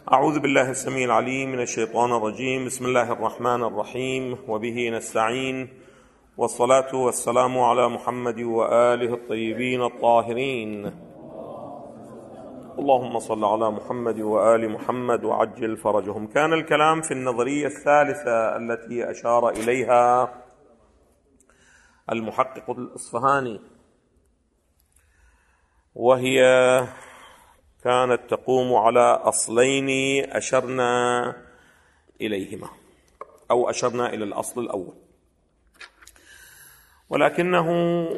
أعوذ بالله السميع العليم من الشيطان الرجيم. بسم الله الرحمن الرحيم، وبه نستعين، والصلاة والسلام على محمد وآله الطيبين الطاهرين. اللهم صل على محمد وآل محمد وعجل فرجهم. كان الكلام في النظرية الثالثة التي أشار إليها المحقق الإصفهاني، وهي كانت تقوم على أصلين أشرنا إليهما، أو أشرنا إلى الأصل الأول، ولكنه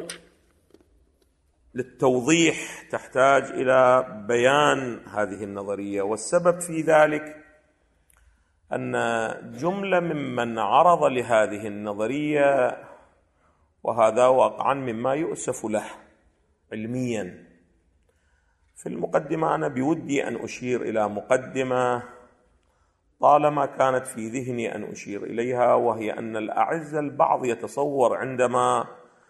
للتوضيح تحتاج إلى بيان هذه النظرية. والسبب في ذلك أن جملة ممن عرض لهذه النظرية، وهذا واقعا مما يؤسف له علميا. في المقدمة أنا بودي أن أشير إلى مقدمة طالما كانت في ذهني أن أشير إليها، وهي أن الأعزة البعض يتصور عندما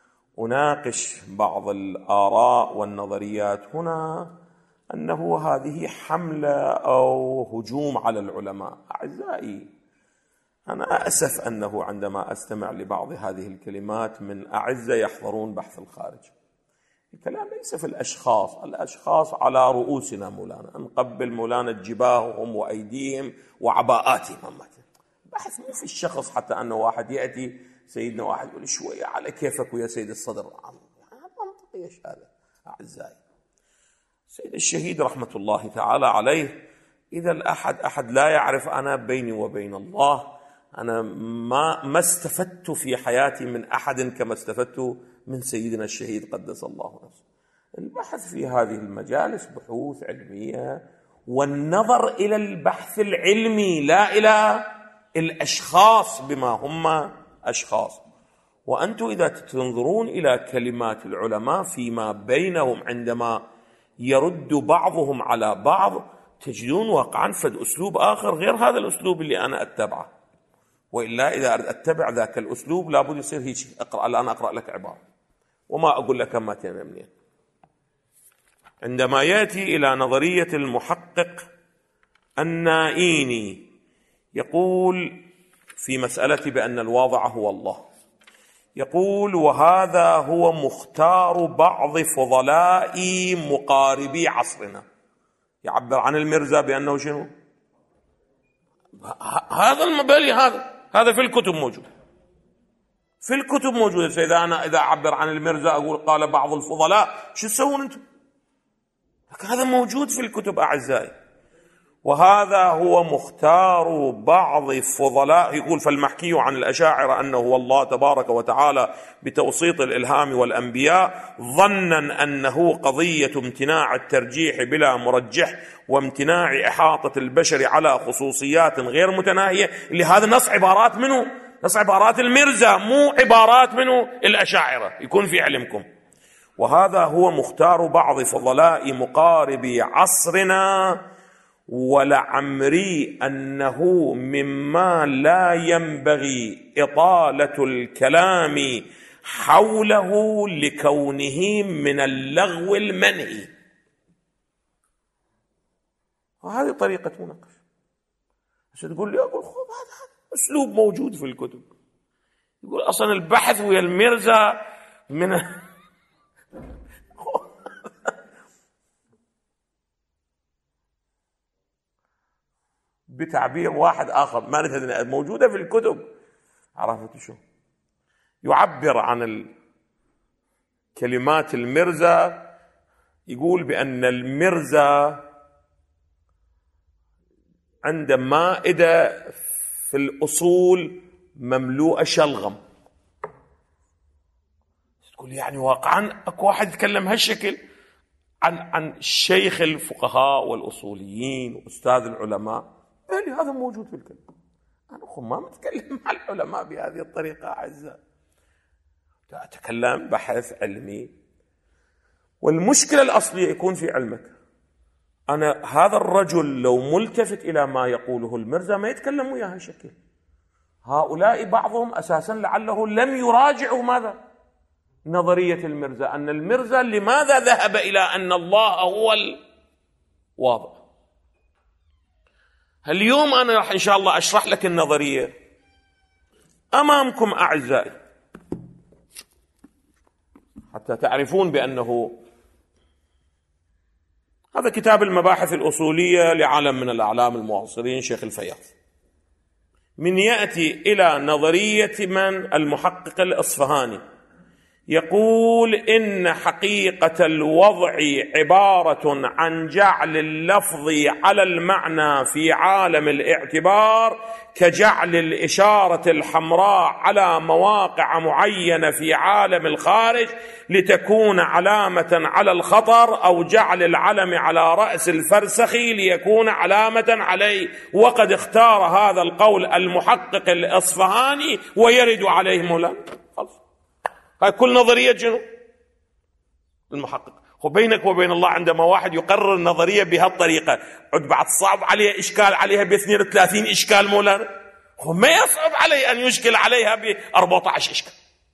أناقش بعض الآراء والنظريات هنا أنه هذه حملة أو هجوم على العلماء. أعزائي، أنا أسف أنه عندما أستمع لبعض هذه الكلمات من أعزة يحضرون بحث الخارج، الكلام ليس في الأشخاص، الأشخاص على رؤوسنا مولانا، نقبل مولانا جباههم وأيديهم وعباءاتهم. البحث مو في الشخص، حتى أنه واحد يأتي سيدنا واحد يقول شوية على كيفك ويا سيد الصدر. منطقي ايش هذا؟ أعزائي، سيد الشهيد رحمة الله تعالى عليه، إذا الأحد لا يعرف، أنا بيني وبين الله أنا ما استفدت في حياتي من أحد كما استفدت من سيدنا الشهيد قدس الله نفسه. البحث في هذه المجالس بحوث علمية، والنظر إلى البحث العلمي لا إلى الأشخاص بما هم أشخاص. وأنتم إذا تنظرون إلى كلمات العلماء فيما بينهم عندما يرد بعضهم على بعض، تجدون واقعا فد أسلوب آخر غير هذا الأسلوب اللي أنا أتبعه. وإلا إذا أريد أتبع ذاك الأسلوب لابد يصير هيك. الآن أقرأ لك عبارة وما أقول لك ما تنمني. عندما يأتي إلى نظرية المحقق النائيني، يقول في مسألة بأن الواضع هو الله، يقول: وهذا هو مختار بعض فضلاء مقاربي عصرنا. يعبر عن المرزا بأنه شنو؟ هذا المبالي، هذا في الكتب موجود، في الكتب موجودة. إذا أعبر عن المرزا أقول قال بعض الفضلاء، شو تسوون أنتم؟ هذا موجود في الكتب أعزائي. وهذا هو مختار بعض فضلاء، يقول: فالمحكي عن الأشاعرة أنه هو الله تبارك وتعالى بتوسيط الإلهام والأنبياء، ظنا أنه قضية امتناع الترجيح بلا مرجح، وامتناع إحاطة البشر على خصوصيات غير متناهية. لهذا نص عبارات منه، نص عبارات المرزا، مو عبارات منه الأشاعرة، يكون في علمكم. وهذا هو مختار بعض فضلاء مقاربي عصرنا، ولعمري أنه مما لا ينبغي إطالة الكلام حوله لكونه من اللغو المنهي. وهذه طريقة مناقشة. عشان تقول لي أقول هذا أسلوب موجود في الكتب. يقول أصلا البحث ويا المرزا من بتعبير واحد آخر ما نتهدنا موجودة في الكتب. عرفت شو يعبر عن كلمات المرزا؟ يقول بأن المرزا عنده مائدة في الأصول مملوءة شلغم. تقول يعني واقعا أكو واحد يتكلم هالشكل عن شيخ الفقهاء والأصوليين وأستاذ العلماء؟ هذا موجود في الكلام. أنا ما متكلم مع العلماء بهذه الطريقة أعزائي، أتكلم بحث علمي، والمشكلة الأصلية يكون في علمك. أنا هذا الرجل لو ملتفت إلى ما يقوله المرزا ما يتكلم وياه هالشكل. هؤلاء بعضهم أساسا لعله لم يراجعوا ماذا؟ نظرية المرزا، أن المرزا لماذا ذهب إلى أن الله هو الواضح. اليوم أنا راح إن شاء الله أشرح لك النظرية أمامكم أعزائي حتى تعرفون بأنه هذا كتاب المباحث الأصولية لعالم من الأعلام المعاصرين شيخ الفياض، من يأتي إلى نظرية من المحقق الإصفهاني يقول إن حقيقة الوضع عبارة عن جعل اللفظ على المعنى في عالم الاعتبار كجعل الإشارة الحمراء على مواقع معينة في عالم الخارج لتكون علامة على الخطر، أو جعل العلم على رأس الفرسخ ليكون علامة عليه. وقد اختار هذا القول المحقق الإصفهاني ويرد عليه مولانا. هاي كل نظرية جنو المحقق. وبينك وبين الله عندما واحد يقرر النظرية بهالطريقة عد بعد صعب عليه إشكال عليها ب 32 إشكال مولانا، وما يصعب عليه أن يشكل عليها ب 14 إشكال.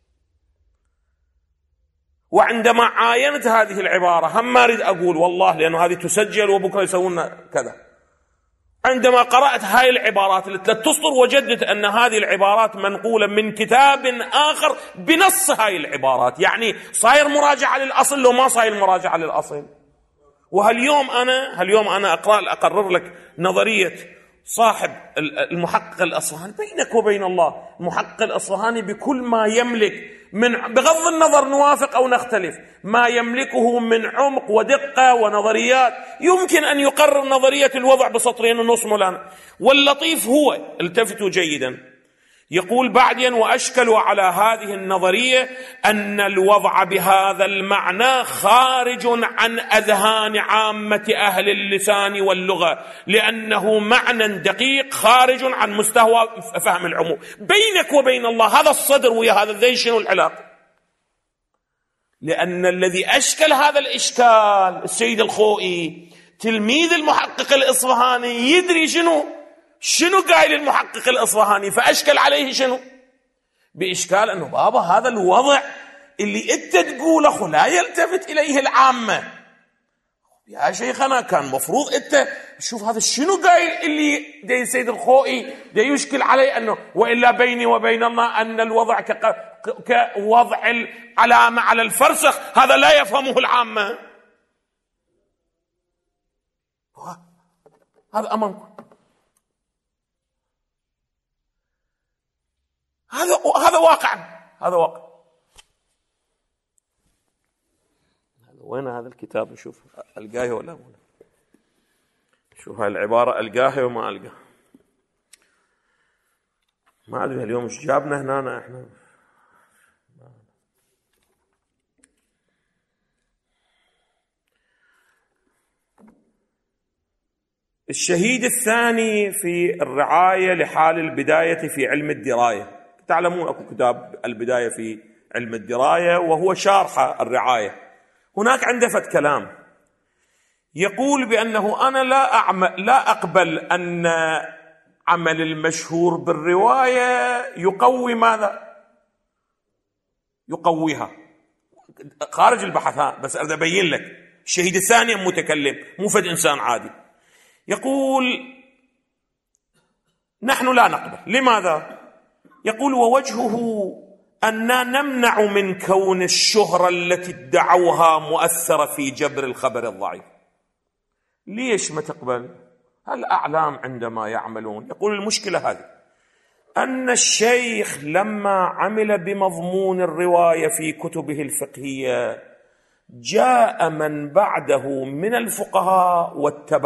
وعندما عاينت هذه العبارة هم ما أريد أقول والله لأنه هذه تسجل وبكرة يسوون كذا، عندما قرأت هاي العبارات اللي 3 أسطر وجدت أن هذه العبارات منقولة من كتاب آخر بنص هاي العبارات، يعني صاير مراجعة للأصل لو ما صاير مراجعة للأصل. وهاليوم أنا أقرر لك نظرية صاحب المحقق الأصفهاني. بينك وبين الله المحقق الأصفهاني بكل ما يملك من، بغض النظر نوافق أو نختلف، ما يملكه من عمق ودقة ونظريات يمكن أن يقرر نظرية الوضع بسطرين ونص مولانا. واللطيف هو التفتوا جيدا يقول بعدين وأشكلوا على هذه النظرية أن الوضع بهذا المعنى خارج عن أذهان عامة أهل اللسان واللغة، لأنه معنى دقيق خارج عن مستوى فهم العموم. بينك وبين الله هذا الصدر ويا هذا الذي شنو العلاقة؟ لأن الذي أشكل هذا الإشكال السيد الخوئي تلميذ المحقق الإصفهاني يدري شنو قايل المحقق الإصفهاني، فأشكل عليه شنو؟ بإشكال أنه بابا هذا الوضع اللي أنت تقوله لا يلتفت إليه العامة. يا شيخنا كان مفروض أنت شوف هذا شنو قايل اللي دي السيد الخوئي دي يشكل عليه أنه وإلا بيني وبين الله أن الوضع كوضع العلامة على الفرسخ هذا لا يفهمه العامة. هذا أمامكم، هذا واقع. وين هذا الكتاب؟ نشوف ألقاه ولا شوف هاي العبارة ألقاها وما ألقاها، ما أدري اليوم إيش جابنا هنا إحنا. الشهيد الثاني في الرعاية لحال البداية في علم الدراية. تعلمون أكو كتاب البداية في علم الدراية وهو شارح الرعاية. هناك عنده فت كلام يقول بأنه أنا لا أقبل أن عمل المشهور بالرواية يقوي ماذا؟ يقويها خارج البحث، بس أريد أبين لك الشهيد الثاني متكلم مو فد إنسان عادي. يقول نحن لا نقبل. لماذا؟ يقول ووجهه أننا نمنع من كون الشهرة التي ادعوها مؤثرة في جبر الخبر الضعيف. ليش ما تقبل؟ الأعلام عندما يعملون يقول المشكلة هذه أن الشيخ لما عمل بمضمون الرواية في كتبه الفقهية جاء من بعده من الفقهاء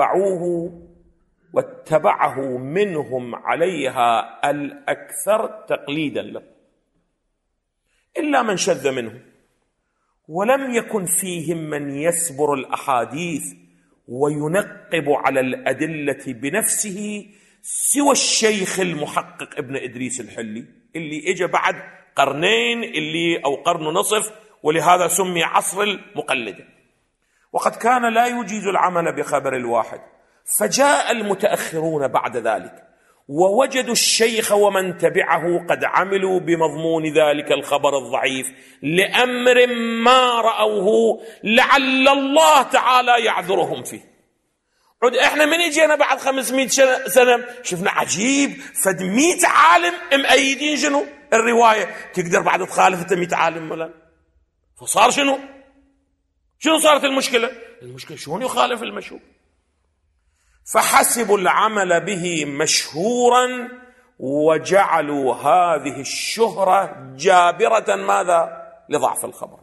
واتبعه منهم عليها الأكثر تقليدا له إلا من شذ منهم، ولم يكن فيهم من يسبر الأحاديث وينقب على الأدلة بنفسه سوى الشيخ المحقق ابن إدريس الحلي اللي إجا بعد قرنين أو قرن ونصف، ولهذا سمي عصر المقلدة. وقد كان لا يجيز العمل بخبر الواحد، فجاء المتأخرون بعد ذلك ووجدوا الشيخ ومن تبعه قد عملوا بمضمون ذلك الخبر الضعيف لأمر ما رأوه لعل الله تعالى يعذرهم فيه. عد احنا من اجينا بعد 500 سنة شفنا عجيب فد 100 عالم مأيدين شنو الرواية. تقدر بعد تخالف انت 100 عالم ولا؟ فصار شنو صارت المشكلة شلون يخالف المشهور؟ فحسبوا العمل به مشهورا وجعلوا هذه الشهرة جابرة ماذا؟ لضعف الخبر.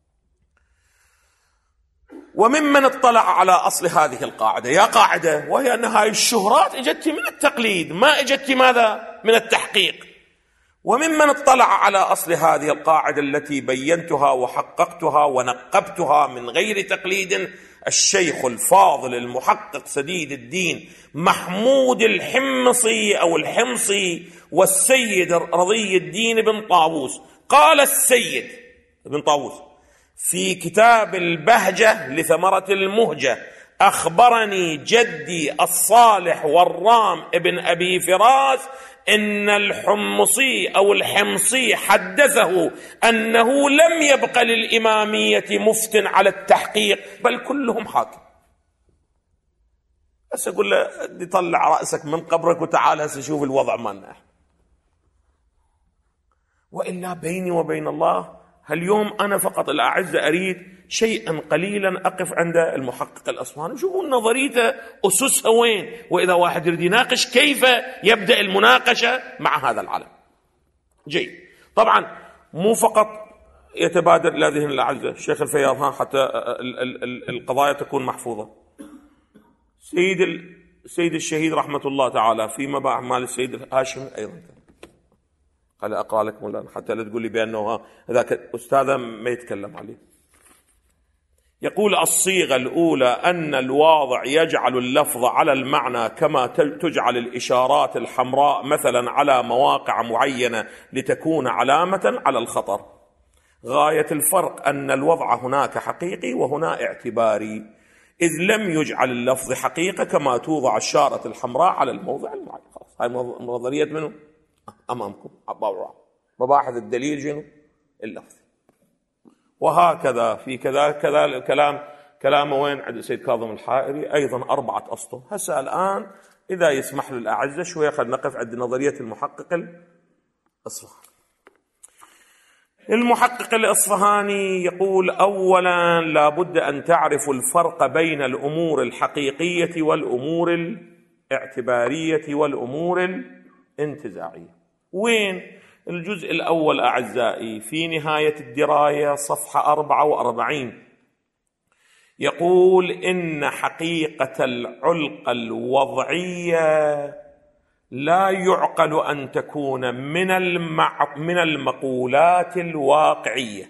وممن اطلع على أصل هذه القاعدة، يا قاعدة، وهي أن هذه الشهرات اجت من التقليد، ما اجت ماذا؟ من التحقيق. وممن اطلع على أصل هذه القاعدة التي بينتها وحققتها ونقبتها من غير تقليد الشيخ الفاضل المحقق سديد الدين محمود الحمصي أو الحمصي والسيد رضي الدين بن طاووس. قال السيد بن طاووس في كتاب البهجة لثمرة المهجة: أخبرني جدي الصالح والرام ابن أبي فراس إن الحمصي أو الحمصي حدثه أنه لم يبق للإمامية مفت على التحقيق بل كلهم حاكم. بس أقول له طلع رأسك من قبرك وتعال شوف الوضع مالنا. وإلا بيني وبين الله اليوم أنا فقط الأعزة أريد شيئا قليلا أقف عند المحقق الأصفهاني، شوفوا نظريته أسسها وين، وإذا واحد يريد يناقش كيف يبدأ المناقشة مع هذا العالم. جيد. طبعا مو فقط يتبادر إلى ذهن الأعزة الشيخ الفياض حتى القضايا تكون محفوظة. سيد الشهيد رحمة الله تعالى في مباحث مال السيد الهاشمي أيضا قال أقرأ لكم الآن حتى لا تقول لي بأنه ذاك أستاذا ما يتكلم عليه. يقول: الصيغة الأولى أن الواضع يجعل اللفظ على المعنى كما تجعل الإشارات الحمراء مثلا على مواقع معينة لتكون علامة على الخطر. غاية الفرق أن الوضع هناك حقيقي وهنا اعتباري، إذ لم يجعل اللفظ حقيقة كما توضع الشارة الحمراء على الموضع المعين. خلاص هاي نظرية منه أمامكم مباحث الدليل شنو؟ اللفظ. وهكذا في كذا الكلام وين عند السيد كاظم الحائري أيضا 4 أسطر. هسه الآن إذا يسمح له الأعزة شوية خلينا نقف عند نظرية المحقق الأصفهاني. المحقق الأصفهاني يقول: أولا لابد أن تعرفوا الفرق بين الأمور الحقيقية والأمور الاعتبارية والأمور الانتزاعية. وين؟ الجزء الأول أعزائي في نهاية الدراية صفحة 44 يقول: إن حقيقة العلقة الوضعية لا يعقل أن تكون من المقولات الواقعية،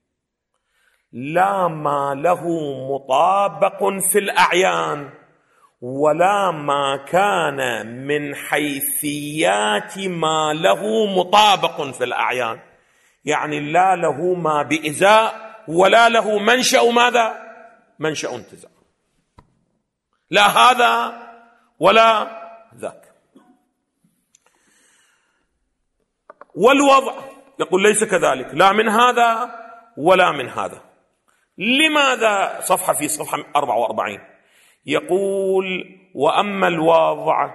لا ما له مطابق في الأعيان ولا ما كان من حيثيات ما له مطابق في الأعيان. يعني لا له ما بإزاء ولا له منشأ ماذا؟ منشأ انتزاع، لا هذا ولا ذاك. والوضع يقول ليس كذلك، لا من هذا ولا من هذا. لماذا؟ في صفحة 44 يقول: وأما الواضع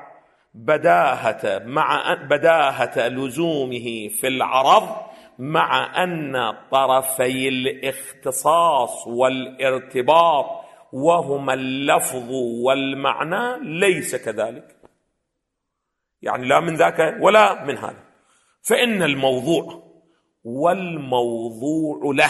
بداهة لزومه في العرض مع أن طرفي الاختصاص والارتباط وهما اللفظ والمعنى ليس كذلك، يعني لا من ذاك ولا من هذا. فإن الموضوع والموضوع له،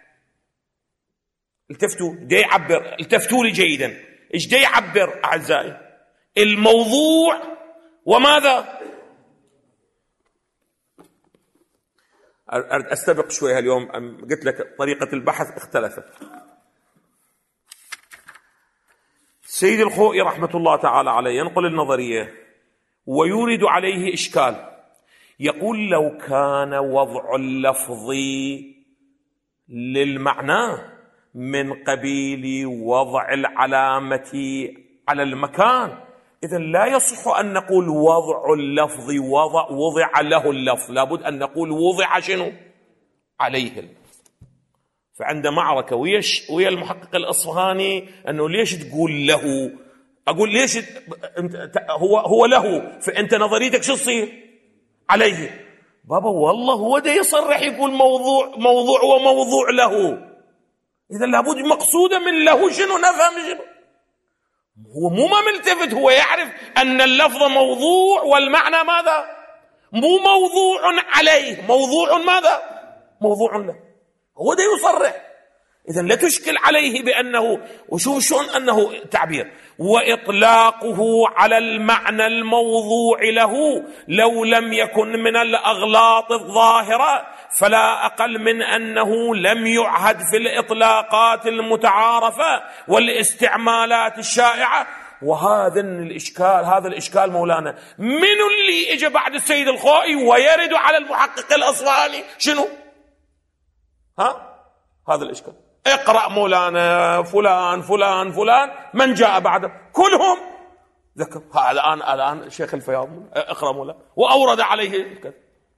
التفتوا لي جيدا، ايش دا يعبر أعزائي؟ الموضوع وماذا؟ أستبق شوية اليوم، قلت لك طريقة البحث اختلفت. سيد الخوئي رحمة الله تعالى عليه ينقل النظرية ويورد عليه إشكال، يقول: لو كان وضع اللفظ للمعنى من قبيل وضع العلامة على المكان، إذن لا يصح أن نقول وضع اللفظ وضع له اللفظ، لابد أن نقول وضع شنو؟ عليه اللفظ. فعند معركة ويا المحقق الأصفهاني أنه ليش تقول له أقول ليش هو له، فأنت نظريتك شو تصير عليه؟ بابا والله هو ده يصرح يقول موضوع وموضوع له، إذا لابد مقصودا من له شنو، نفهم شنو. هو مو ما ملتفت، هو يعرف أن اللفظ موضوع والمعنى ماذا؟ مو موضوع عليه، موضوع ماذا؟ موضوع له، هو ده يصرح. إذن لا تشكل عليه بأنه، وشوف شلون أنه تعبير، وإطلاقه على المعنى الموضوع له لو لم يكن من الأغلاط الظاهرة فلا أقل من أنه لم يعهد في الإطلاقات المتعارفة والاستعمالات الشائعة. وهذا الإشكال مولانا، من اللي إجا بعد السيد الخوئي ويرد على المحقق الأصفهاني شنو؟ هذا الإشكال. اقرأ مولانا فلان فلان فلان من جاء بعده كلهم ذكر. الآن شيخ الفياض اقرأ مولانا وأورد عليه كذا.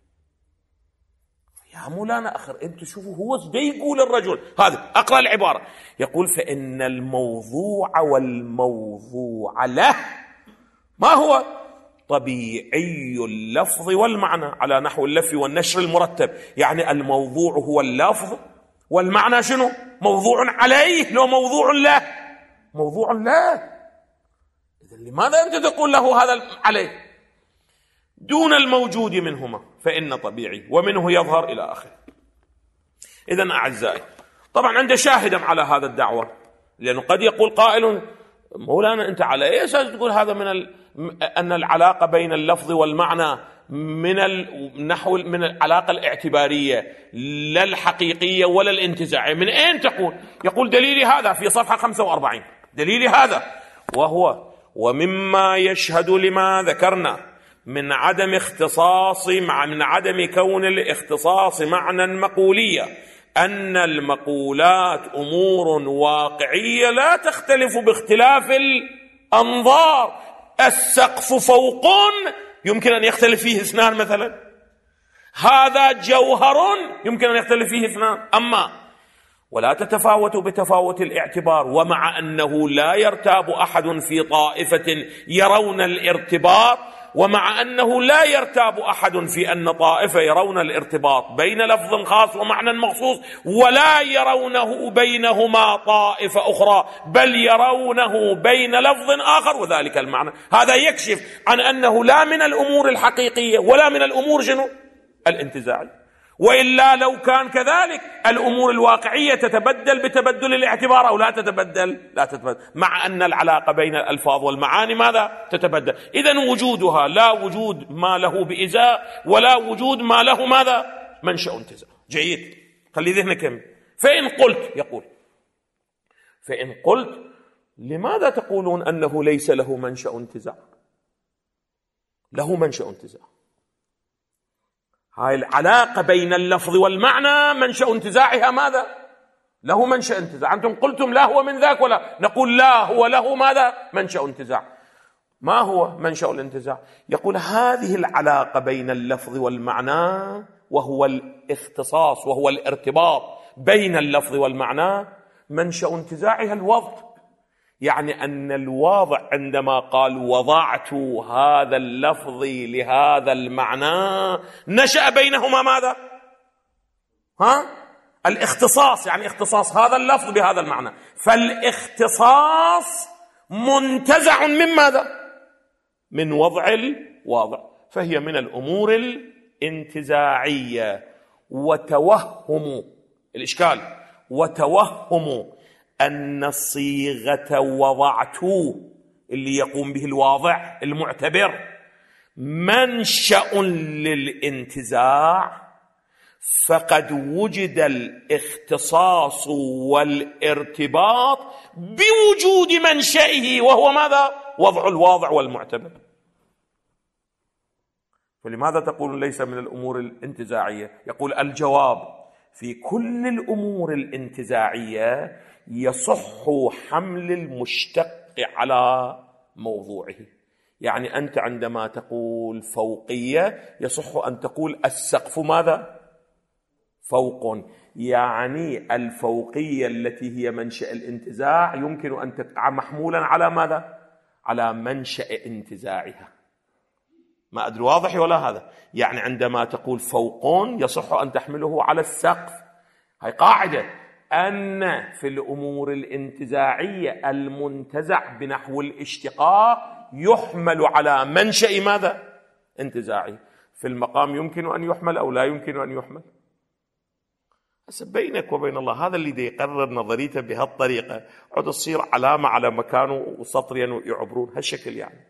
يا مولانا أخر أنت شوفوا هو ده يقول الرجل هذا. أقرأ العبارة، يقول فإن الموضوع والموضوع له ما هو؟ طبيعي اللفظ والمعنى على نحو اللف والنشر المرتب. يعني الموضوع هو اللفظ والمعنى شنو؟ موضوع عليه، لو موضوع له، موضوع له. إذن لماذا أنت تقول له هذا عليه دون الموجود منهما؟ فإن طبيعي ومنه يظهر إلى آخره. إذن أعزائي، طبعا عنده شاهدا على هذا الدعوة، لأنه قد يقول قائل مولانا أنت على أي أساس تقول هذا أن العلاقة بين اللفظ والمعنى من العلاقة الاعتبارية لا الحقيقية ولا الانتزاعية؟ من أين تقول؟ يقول دليلي هذا في صفحة 45، دليلي هذا وهو ومما يشهد لما ذكرنا من عدم كون الاختصاص معنى مقولية أن المقولات أمور واقعية لا تختلف باختلاف الأنظار. السقف فوق يمكن أن يختلف فيه اثنان مثلا، هذا جوهر يمكن أن يختلف فيه اثنان، أما ولا تتفاوت بتفاوت الاعتبار. ومع أنه لا يرتاب أحد في طائفة يرون الارتباط، ومع أنه لا يرتاب أحد في أن طائفة يرون الارتباط بين لفظ خاص ومعنى مخصوص ولا يرونه بينهما طائفة أخرى، بل يرونه بين لفظ آخر وذلك المعنى. هذا يكشف عن أنه لا من الأمور الحقيقية ولا من الأمور شنو؟ الانتزاعية. وإلا لو كان كذلك الأمور الواقعية تتبدل بتبدل الاعتبار أو لا تتبدل؟ لا تتبدل، مع أن العلاقة بين الألفاظ والمعاني ماذا؟ تتبدل. إذن وجودها لا وجود ما له بإزاء ولا وجود ما له ماذا؟ منشأ انتزاع. جيد، خلي ذهنك كم. فإن قلت، يقول فإن قلت لماذا تقولون أنه ليس له منشأ انتزاع؟ له منشأ انتزاع. هاي العلاقة بين اللفظ والمعنى منشأ انتزاعها ماذا؟ له منشأ انتزاع. أنتم قلتم لا هو من ذاك، ولا نقول لا هو له ماذا؟ منشأ انتزاع. ما هو منشأ الانتزاع؟ يقول هذه العلاقة بين اللفظ والمعنى وهو الاختصاص وهو الارتباط بين اللفظ والمعنى منشأ انتزاعها الوضع. يعني أن الواضع عندما قال وضعت هذا اللفظ لهذا المعنى نشأ بينهما ماذا؟ الاختصاص، يعني اختصاص هذا اللفظ بهذا المعنى. فالاختصاص منتزع من ماذا؟ من وضع الواضع، فهي من الأمور الانتزاعية. وتوهم الإشكال، وتوهم أن الصيغة وضعت اللي يقوم به الواضع المعتبر منشأ للانتزاع، فقد وجد الاختصاص والارتباط بوجود منشئه وهو ماذا؟ وضع الواضع والمعتبر. فلماذا تقول ليس من الأمور الانتزاعية؟ يقول الجواب في كل الأمور الانتزاعية يصح حمل المشتق على موضوعه. يعني أنت عندما تقول فوقية يصح أن تقول السقف ماذا؟ فوق. يعني الفوقية التي هي منشأ الانتزاع يمكن أن تقع محمولا على ماذا؟ على منشأ انتزاعها. ما أدري واضح ولا هذا؟ يعني عندما تقول فوقون يصح أن تحمله على السقف، هاي قاعدة، أن في الأمور الانتزاعية المنتزع بنحو الاشتقاق يحمل على منشأ ماذا؟ انتزاعي. في المقام يمكن أن يحمل أو لا يمكن أن يحمل. بينك وبين الله هذا اللي يقرر نظريته بهالطريقة عد تصير علامة على مكانه وسطريا ويعبرون هالشكل يعني.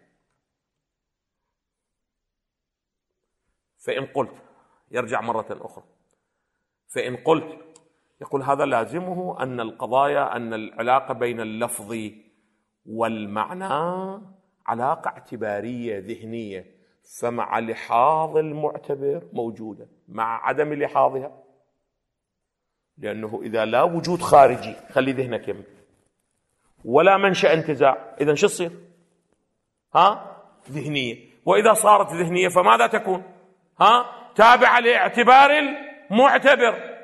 فإن قلت، يرجع مرة أخرى، فإن قلت يقول هذا لازمه أن القضايا، أن العلاقة بين اللفظ والمعنى علاقة اعتبارية ذهنية، فمع لحاظ المعتبر موجودة مع عدم لحاظها، لأنه إذا لا وجود خارجي، خلي ذهنك يمين، ولا منشأ انتزاع، إذن شو تصير؟ ذهنية. وإذا صارت ذهنية فماذا تكون؟ تابعة لاعتبار المعتبر.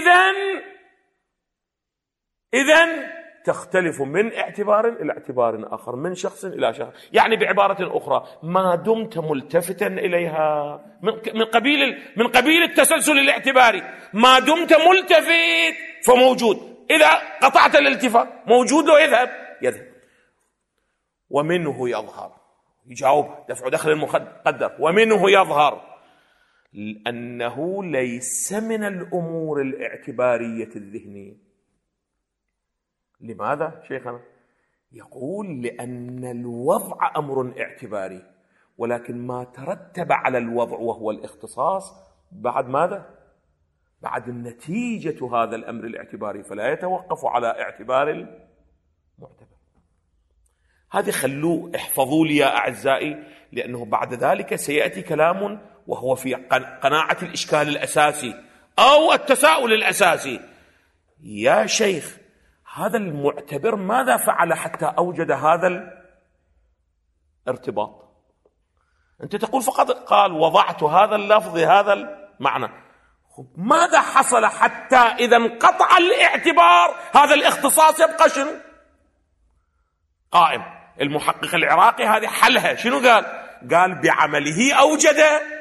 إذن تختلف من اعتبار إلى اعتبار آخر، من شخص إلى شخص. يعني بعبارة أخرى، ما دمت ملتفتا إليها من قبيل التسلسل الاعتباري، ما دمت ملتفت فموجود. إذا قطعت الالتفات موجود ويذهب ومنه يظهر، يجاوب دفع دخل المقدر، ومنه يظهر أنه ليس من الأمور الاعتبارية الذهنية. لماذا شيخنا؟ يقول لأن الوضع أمر اعتباري، ولكن ما ترتب على الوضع وهو الاختصاص بعد ماذا؟ بعد النتيجة هذا الأمر الاعتباري، فلا يتوقف على اعتبار المعتبر. هذه خلوه احفظوا لي يا أعزائي، لأنه بعد ذلك سيأتي كلام وهو في قناعة الإشكال الأساسي أو التساؤل الأساسي. يا شيخ، هذا المعتبر ماذا فعل حتى أوجد هذا الارتباط؟ أنت تقول فقط قال وضعت هذا اللفظ هذا المعنى. ماذا حصل حتى إذا انقطع الاعتبار هذا الاختصاص يبقى شنو؟ قائم. المحقق العراقي هذه حلها شنو قال بعمله أوجد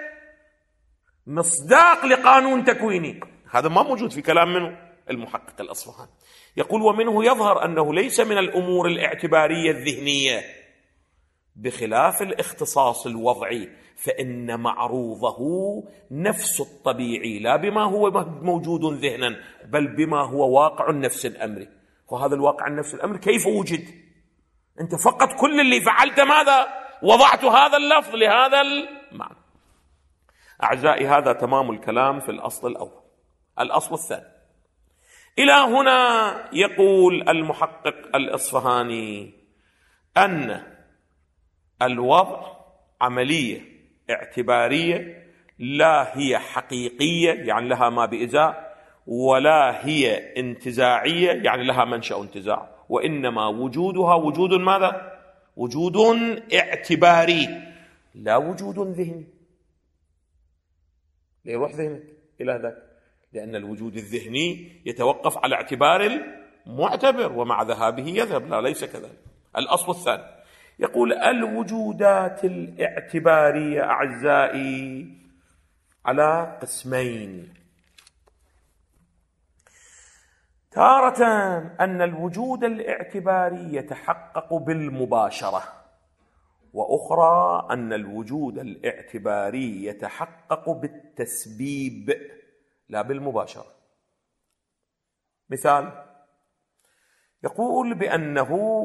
مصداق لقانون تكويني. هذا ما موجود في كلام منه المحقق الأصفهاني. يقول ومنه يظهر أنه ليس من الأمور الاعتبارية الذهنية بخلاف الاختصاص الوضعي، فإن معروضه نفس الطبيعي لا بما هو موجود ذهنا بل بما هو واقع النفس الأمري. وهذا الواقع النفس الأمري كيف وجد؟ أنت فقط كل اللي فعلت ماذا؟ وضعت هذا اللفظ لهذا المعنى. أعزائي، هذا تمام الكلام في الأصل الأول. الأصل الثاني، إلى هنا يقول المحقق الأصفهاني أن الوضع عملية اعتبارية لا هي حقيقية يعني لها ما بإزاء، ولا هي انتزاعية يعني لها منشأ انتزاع، وإنما وجودها وجود ماذا؟ وجود اعتباري لا وجود ذهني. ليروح ذهنك إلى ذاك، لأن الوجود الذهني يتوقف على اعتبار المعتبر ومع ذهابه يذهب. لا، ليس كذلك. الأصل الثاني يقول الوجودات الاعتبارية أعزائي على قسمين: تارة أن الوجود الاعتباري يتحقق بالمباشرة، وأخرى أن الوجود الاعتباري يتحقق بالتسبيب لا بالمباشرة. مثال، يقول بأنه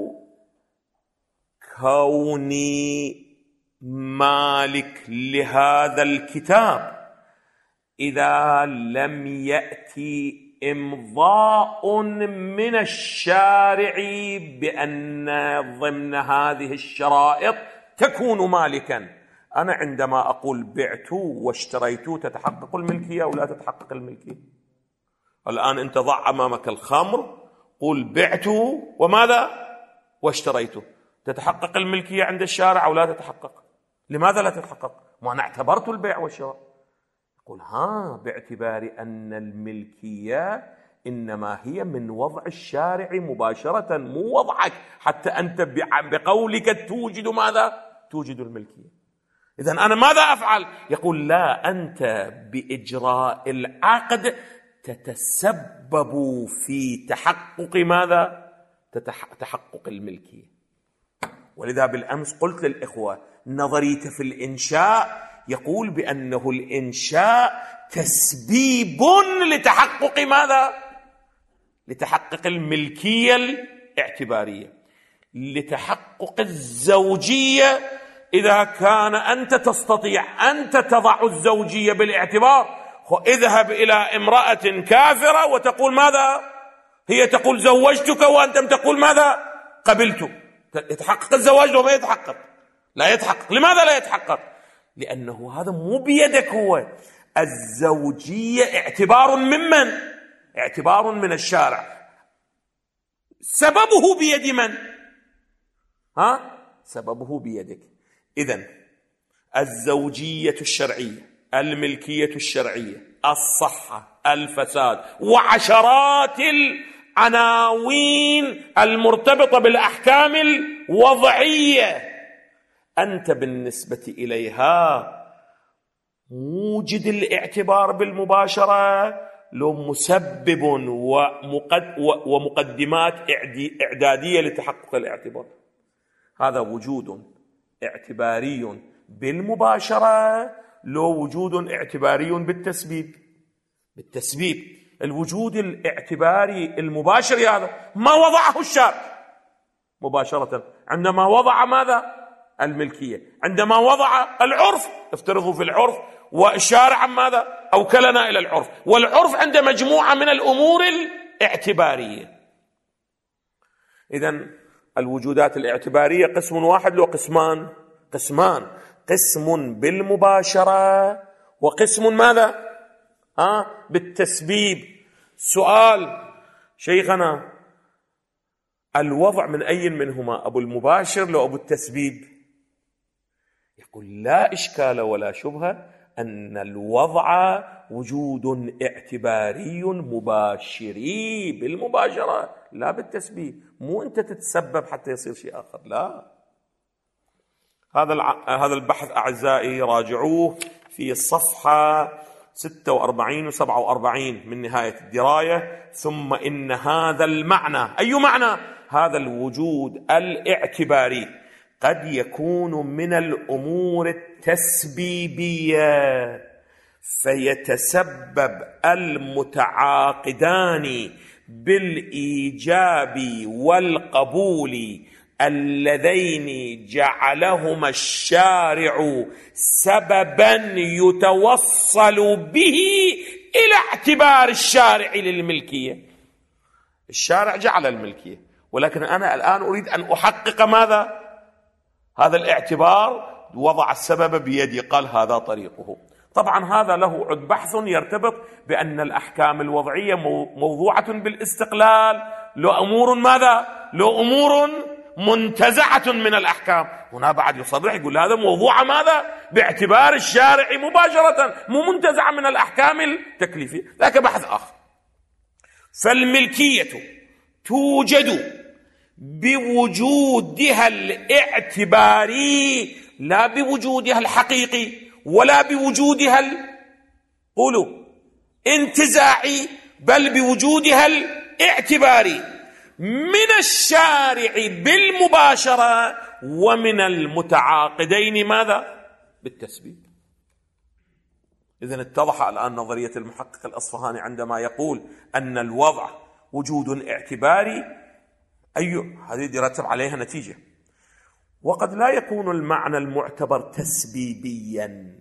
كوني مالك لهذا الكتاب إذا لم يأتي إمضاء من الشارع بأن ضمن هذه الشرائط تكون مالكا. أنا عندما أقول بعت واشتريت تتحقق الملكية أو لا تتحقق الملكية؟ الآن أنت ضع أمامك الخمر، قل بعت وماذا؟ واشتريت، تتحقق الملكية عند الشارع أو لا تتحقق؟ لماذا لا تتحقق؟ ما أنا اعتبرت البيع والشراء. يقول باعتبار أن الملكية إنما هي من وضع الشارع مباشرة، مو وضعك حتى أنت بقولك توجد ماذا؟ توجد الملكية. إذن أنا ماذا أفعل؟ يقول لا، أنت بإجراء العقد تتسبب في تحقق ماذا؟ تحقق الملكية. ولذا بالأمس قلت للإخوة نظرية في الإنشاء يقول بأنه الإنشاء تسبيب لتحقق ماذا؟ لتحقق الملكية الاعتبارية، لتحقق الزوجية. إذا كان أنت تستطيع أنت تضع الزوجية بالاعتبار، اذهب إلى امرأة كافرة وتقول ماذا؟ هي تقول زوجتك وأنت تقول ماذا؟ قبلت. يتحقق الزواج لو ما يتحقق؟ لا يتحقق. لماذا لا يتحقق؟ لأنه هذا مو بيدك. هو الزوجية اعتبار ممن؟ اعتبار من الشارع. سببه بيد من؟ سببه بيدك. إذن الزوجية الشرعية، الملكية الشرعية، الصحة، الفساد، وعشرات العناوين المرتبطة بالأحكام الوضعية، أنت بالنسبة إليها موجد الاعتبار بالمباشرة لو مسبب ومقدمات إعدادية لتحقق الاعتبار. هذا وجود اعتباري بالمباشرة لو وجود اعتباري بالتسبيب. الوجود الاعتباري المباشر هذا ما وضعه الشارع مباشرة عندما وضع ماذا؟ الملكية. عندما وضع العرف، افترضوا في العرف والشارع ماذا؟ أوكلنا إلى العرف، والعرف عند مجموعة من الأمور الاعتبارية. إذن الوجودات الاعتبارية قسم واحد لو قسمان؟ قسم بالمباشرة وقسم ماذا؟ بالتسبيب. سؤال شيخنا، الوضع من أي منهما؟ أبو المباشر لو أبو التسبيب؟ يقول لا إشكال ولا شبهة أن الوضع وجود اعتباري مباشري بالمباشرة لا بالتسبيب. مو أنت تتسبب حتى يصير شيء آخر، لا. هذا البحث أعزائي راجعوه في الصفحة 46 و47 من نهاية الدراية. ثم إن هذا المعنى، أي معنى؟ هذا الوجود الاعتباري قد يكون من الأمور التسبيبية، فيتسبب المتعاقدان بالإيجاب والقبول اللذين جعلهما الشارع سببا يتوصل به إلى اعتبار الشارع للملكية. الشارع جعل الملكية، ولكن أنا الآن أريد أن أحقق ماذا؟ هذا الاعتبار، وضع السبب بيدي، قال هذا طريقه. طبعا هذا له عد بحث يرتبط بأن الأحكام الوضعية موضوعة بالاستقلال، لو أمور ماذا؟ لو أمور منتزعة من الأحكام. هنا بعد يصرح يقول هذا موضوع ماذا؟ باعتبار الشارع مباشرة، مو منتزعة من الأحكام التكليفية. ذاك بحث آخر. فالملكية توجد بوجودها الاعتباري لا بوجودها الحقيقي ولا بوجودها قولوا انتزاعي، بل بوجودها الاعتباري من الشارع بالمباشرة ومن المتعاقدين ماذا؟ بالتسبيب. إذن اتضح الآن نظرية المحقق الأصفهاني عندما يقول أن الوضع وجود اعتباري، هذه يرتب عليها نتيجة. وقد لا يكون المعنى المعتبر تسبيبيا،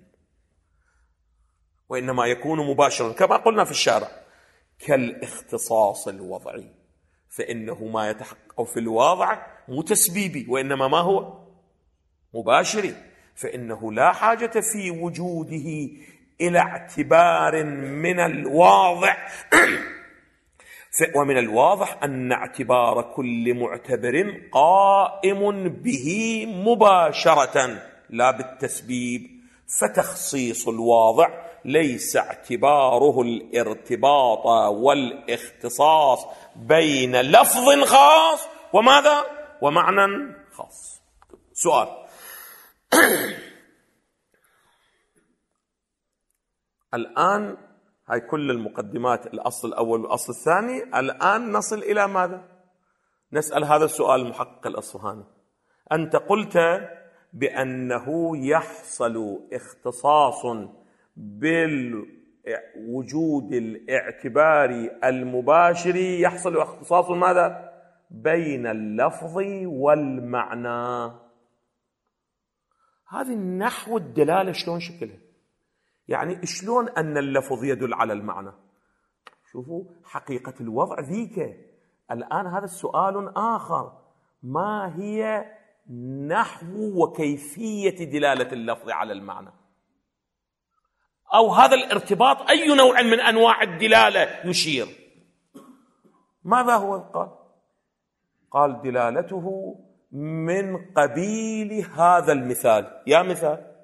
وإنما يكون مباشرا كما قلنا في الشارع، كالاختصاص الوضعي، فإنه ما يتحقق في الواضع مو تسبيبي، وإنما ما هو مباشري، فإنه لا حاجة في وجوده إلى اعتبار من الواضع. ومن الواضح أن اعتبار كل معتبر قائم به مباشرة لا بالتسبيب، فتخصيص الواضع ليس اعتباره الارتباط والاختصاص بين لفظ خاص وماذا؟ ومعنى خاص. سؤال: الآن هاي كل المقدمات، الأصل الأول والأصل الثاني، الآن نصل إلى ماذا؟ نسأل هذا السؤال المحقق الأصفهاني. أنت قلت بأنه يحصل اختصاص بالوجود الاعتباري المباشر، يحصل اختصاص ماذا؟ بين اللفظ والمعنى. هذه النحو الدلالة شلون شكلها؟ يعني شلون أن اللفظ يدل على المعنى؟ شوفوا حقيقة الوضع ذيك. الآن هذا السؤال آخر: ما هي نحو وكيفية دلالة اللفظ على المعنى؟ أو هذا الارتباط أي نوع من أنواع الدلالة يشير؟ ماذا هو قال دلالته من قبيل هذا المثال. يا مثال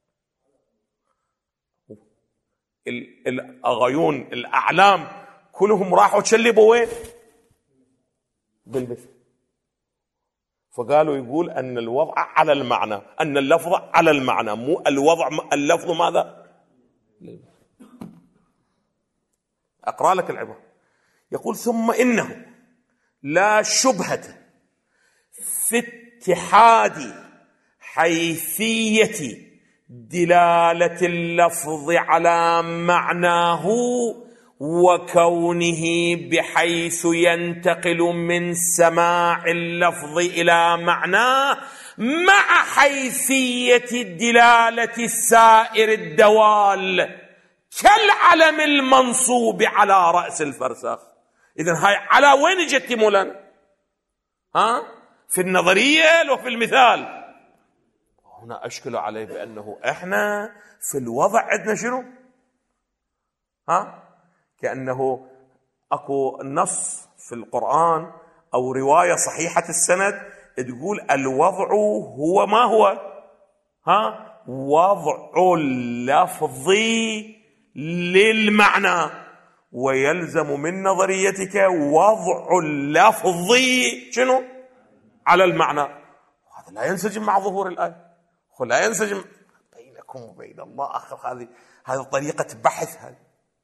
الأغيون الأعلام كلهم راحوا تشلبوا وين؟ بالمثل. فقالوا يقول أن الوضع على المعنى، أن اللفظ على المعنى، مو الوضع اللفظ ماذا؟ أقرأ لك العبارة. يقول: ثم إنه لا شبهة في اتحاد حيثية دلالة اللفظ على معناه وكونه بحيث ينتقل من سماع اللفظ إلى معناه مع حيثية دلالة سائر الدوال كالعلم المنصوب على رأس الفرسخ. إذن هاي على وين جت مولانا؟ في النظرية لو في المثال؟ هنا أشكل عليه بأنه إحنا في الوضع عندنا شنو؟ كأنه أكو نص في القرآن أو رواية صحيحة السند تقول الوضع هو ما هو؟ وضع اللفظ للمعنى، ويلزم من نظريتك وضع اللفظ شنو؟ على المعنى. هذا لا ينسجم مع ظهور الآية، لا ينسجم بينكم وبين الله. هذه طريقة بحث. هذه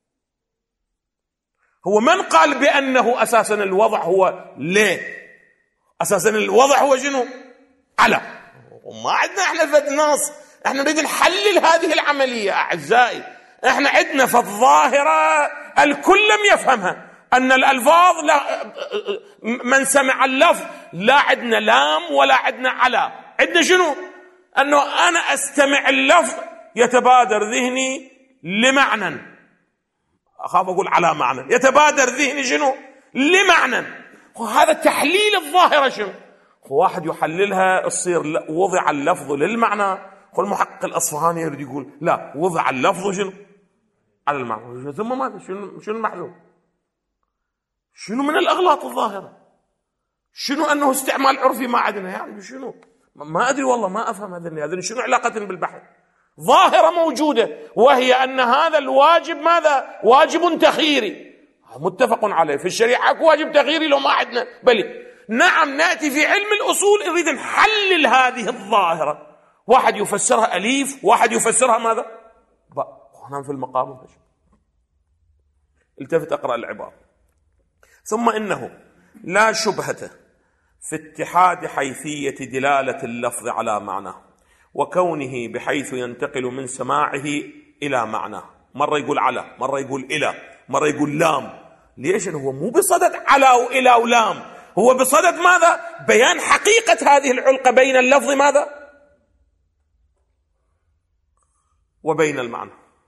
هو من قال بأنه أساسا الوضع هو ليه؟ أساسا الوضع هو شنو؟ على. وما عندنا احنا فد نص، احنا نريد نحلل هذه العملية أعزائي. احنا عندنا في الظاهرة الكل لم يفهمها، أن الألفاظ من سمع اللفظ لا عندنا لام ولا عندنا على، عندنا شنو؟ أنه أنا أستمع اللفظ يتبادر ذهني لمعنى، أخاف أقول على معنى، يتبادر ذهني شنو؟ لمعنى. وهذا تحليل الظاهرة. شنو واحد يحللها تصير وضع اللفظ للمعنى، والمحقق الأصفهاني يريد يقول لا، وضع اللفظ شنو؟ على المعنى. ثم ماذا؟ شنو المحذور؟ شنو من الأغلاط الظاهرة؟ شنو أنه استعمال عرفي ما عندنا؟ يعني شنو؟ ما أدري والله، ما أفهم هذا شنو علاقة بالبحث؟ ظاهرة موجودة، وهي أن هذا الواجب ماذا؟ واجب تخييري متفق عليه في الشريعة. واجب تخييري لو ما عندنا بل نعم، نأتي في علم الأصول نريد نحلل هذه الظاهرة. واحد يفسرها أليف، واحد يفسرها ماذا؟ هنا في المقام. التفت أقرأ العبارة: ثم إنه لا شبهة في اتحاد حيثية دلالة اللفظ على معناه وكونه بحيث ينتقل من سماعه إلى معناه. مرة يقول على، مرة يقول إلى، مرة يقول لام. ليش؟ هو مو بصدد على وإلى ولام، هو بصدد ماذا؟ بيان حقيقة هذه العلاقة بين اللفظ ماذا؟ وبين المعنى.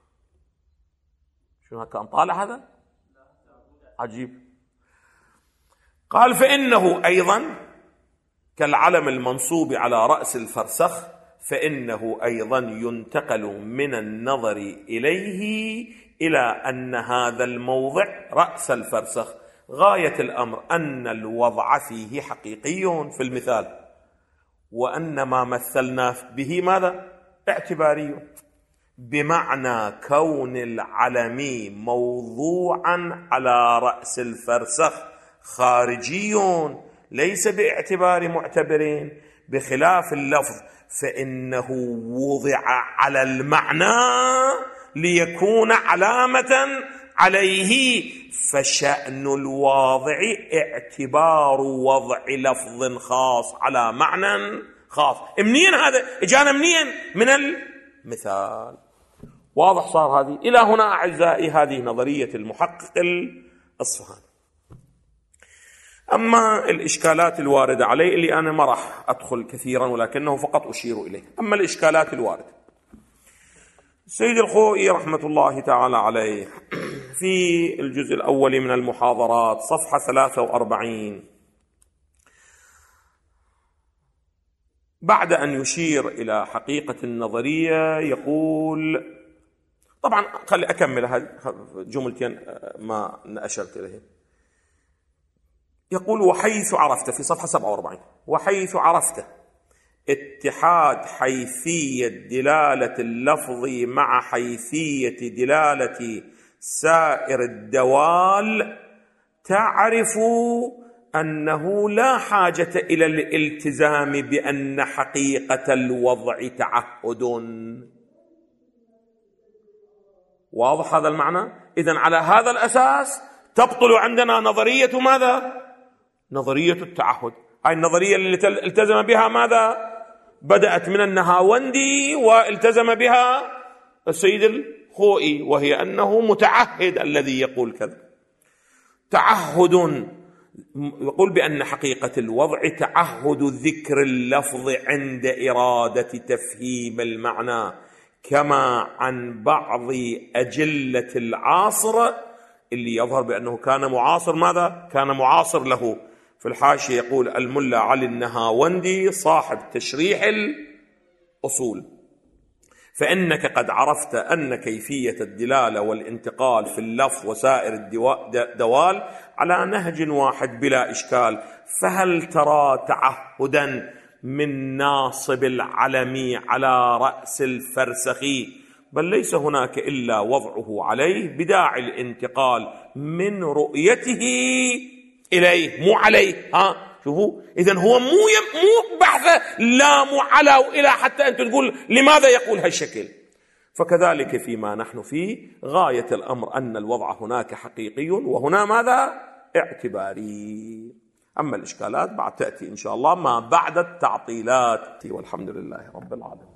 شو هكا طالع هذا؟ عجيب. قال: فإنه أيضا كالعلم المنصوب على رأس الفرسخ، فإنه أيضا ينتقل من النظر إليه إلى أن هذا الموضع رأس الفرسخ غاية الأمر أن الوضع فيه حقيقي في المثال، وأن ما مثلنا به ماذا؟ اعتباري. بمعنى كون العلم موضوعا على رأس الفرسخ خارجي ليس باعتبار معتبرين، بخلاف اللفظ فإنه وضع على المعنى ليكون علامة عليه، فشأن الواضع اعتبار وضع لفظ خاص على معنى خاص. منين هذا؟ اجانا منين؟ من المثال. واضح صار هذه؟ إلى هنا أعزائي هذه نظرية المحقق الأصفهاني. أما الإشكالات الواردة عليه اللي أنا ما راح أدخل كثيرا ولكنه فقط أشير إليه. أما الإشكالات الواردة، السيد الخوئي رحمة الله تعالى عليه في الجزء الأول من المحاضرات صفحة 43 بعد أن يشير إلى حقيقة النظرية يقول، طبعا خلي أكمل هذه جملتين ما أشرت إليه. يقول وحيث عرفت في صفحة 47 وحيث عرفت اتحاد حيثية دلالة اللفظ مع حيثية دلالة سائر الدوال تعرف أنه لا حاجة إلى الالتزام بأن حقيقة الوضع تعهد. واضح هذا المعنى؟ إذن على هذا الأساس تبطل عندنا نظرية ماذا؟ نظرية التعهد. هاي النظرية اللي التزم بها ماذا؟ بدأت من النهاوندي والتزم بها السيد الخوئي، وهي أنه متعهد الذي يقول كذا. تعهد يقول بأن حقيقة الوضع تعهد ذكر اللفظ عند إرادة تفهيم المعنى، كما عن بعض أجلة العاصر اللي يظهر بأنه كان معاصر ماذا؟ كان معاصر له. في الحاشية يقول الملا علي النهاوندي صاحب تشريح الأصول، فإنك قد عرفت أن كيفية الدلالة والانتقال في اللفظ وسائر الدوال على نهج واحد بلا إشكال، فهل ترى تعهدا من ناصب العلم على رأس الفرسخ؟ بل ليس هناك إلا وضعه عليه بداعي الانتقال من رؤيته إليه، مو عليه. شوفوا، إذن هو مو بحث لا مو على وإلى حتى أنت تقول لماذا يقول هالشكل. فكذلك فيما نحن فيه غاية الأمر أن الوضع هناك حقيقي وهنا ماذا؟ اعتباري. أما الإشكالات بعد تأتي إن شاء الله ما بعد التعطيلات، والحمد لله رب العالمين.